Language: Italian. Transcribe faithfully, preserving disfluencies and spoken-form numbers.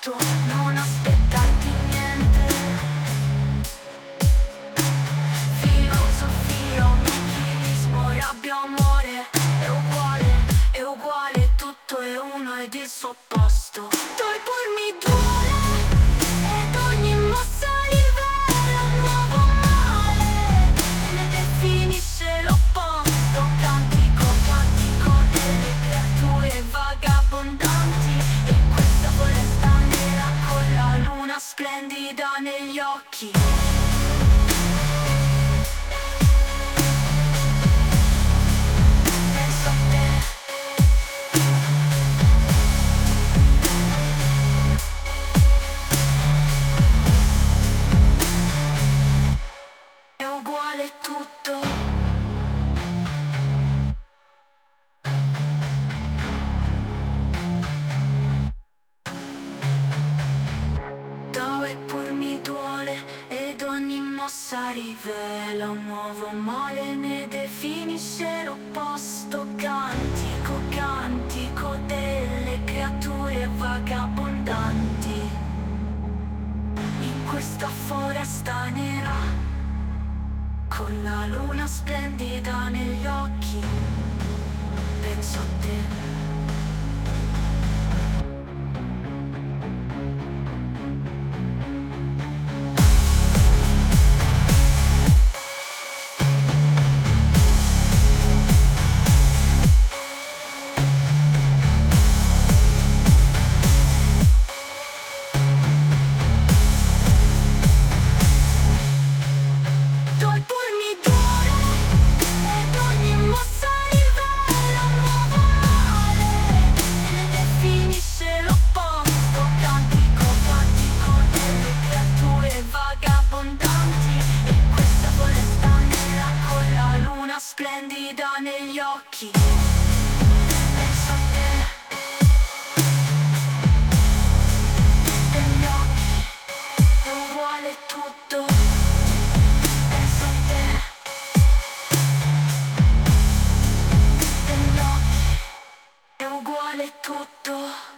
posto, non aspettarti niente. Filosofia, nichilismo, rabbia, amore, è uguale, è uguale, tutto è uno ed il suo opposto. Torpor mi duole ed ogni mossa rivela un nuovo male, ne definisce l'opposto. Cantico, cantico delle creature vagabondanti in questa foresta nera con la luna splendida negli occhi. Penso a te. È uguale tutto. Dove pur mi duole ed ogni mossa rivela un nuovo male, ne definisce l'opposto. Cantico, cantico delle creature vagabondanti in questa foresta nera con la luna splendida negli occhi. Penso a te. Torpor mi duole ed ogni mossa rivela un nuovo male, ne definisce l'opposto. Cantico, cantico delle creature vagabondanti in questa foresta nera con la luna splendida negli occhi. Penso a te. Negli occhi è uguale tutto. Penso a te. Negli occhi è uguale tutto.